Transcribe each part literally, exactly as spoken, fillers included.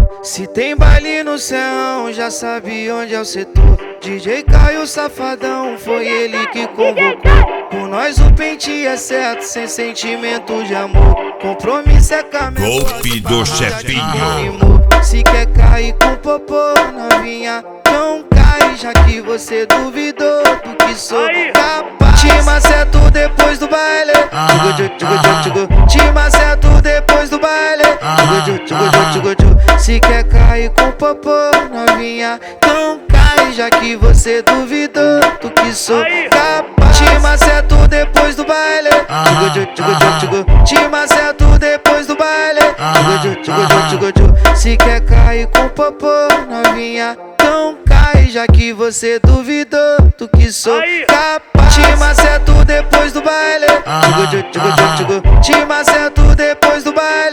Se tem baile no céu, já sabe onde é o setor. D J Caio Safadão, foi ele que convocou. Com nós o pente é certo, sem sentimento de amor. Compromisso é caminho. Golpe do chefinho. Se quer cair com popô, novinha, não cai, já que você duvidou do que sou capaz. Te maceto depois do baile, te maceto depois do baile. Se quer cair com popô, novinha, não cai, já que você duvidou do que sou capaz. Te maceto depois do baile, te maceto depois do baile. Se quer cair com popô, novinha, não cai, já que você duvidou do que sou capaz. Te maceto depois do baile, te maceto depois do baile.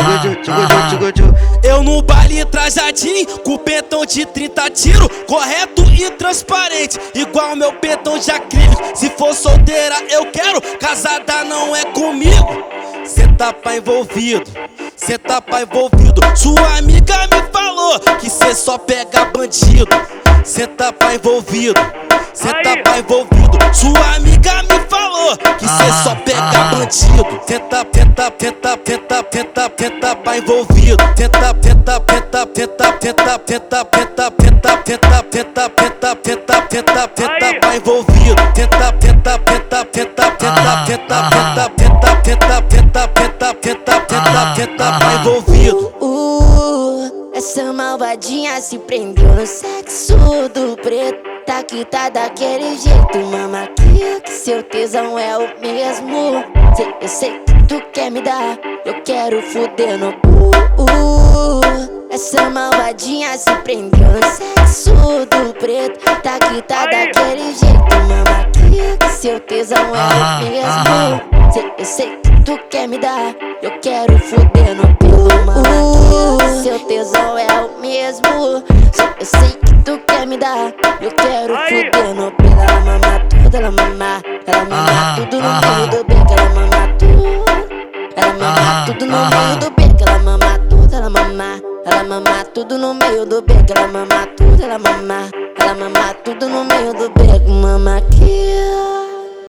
Eu no baile trajadinho, com pentão de trinta tiro, correto e transparente, igual meu pentão de acrílico. Se for solteira eu quero, casada não é comigo. Cê tá pá envolvido, cê tá pá envolvido. Sua amiga me falou que cê só pega bandido. Cê tá pá envolvido, cê tá pá envolvido. Sua amiga me falou que cê só pega bandido. Cê tá, cê tá, cê tá, cê tá, cê tá, cê tá pá envolvido. Cê tá, cê tá, cê tá, cê tá, cê tá, cê tá, cê tá, cê tá, cê tá, cê tá, cê tá, cê tá, cê tá, cê tá pá envolvido. Cê tá, cê tá, cê tá, cê tá, cê tá, cê tá, cê tá, cê tá, cê tá, cê tá, cê tá, cê tá, cê tá, cê tá pá envolvido. Uh, essa malvadinha se prendeu no sexo do preto. Tá que tá daquele jeito, mama, que, que seu tesão é o mesmo. Cê, eu sei que tu quer me dar, eu quero fuder no cu. Uh, essa malvadinha se prendeu no sexo do preto. Tá que tá daquele jeito, mama, que, que seu tesão é o mesmo. Cê, eu sei que tu quer me dar, eu quero fuder no pelo, mama, que seu tesão é o mesmo. Cê, eu sei que tu quer me dar, eu quero fuder no pelo. Ela mama tudo, ela mama, ela mama tudo no meio do beco, ela mama tudo. Ela mama tudo no meio do beco, ela mama tudo, ela mama. Ela mama tudo no meio do beco, ela mama tudo, ela mama. Ela mama tudo no meio do beco, mama que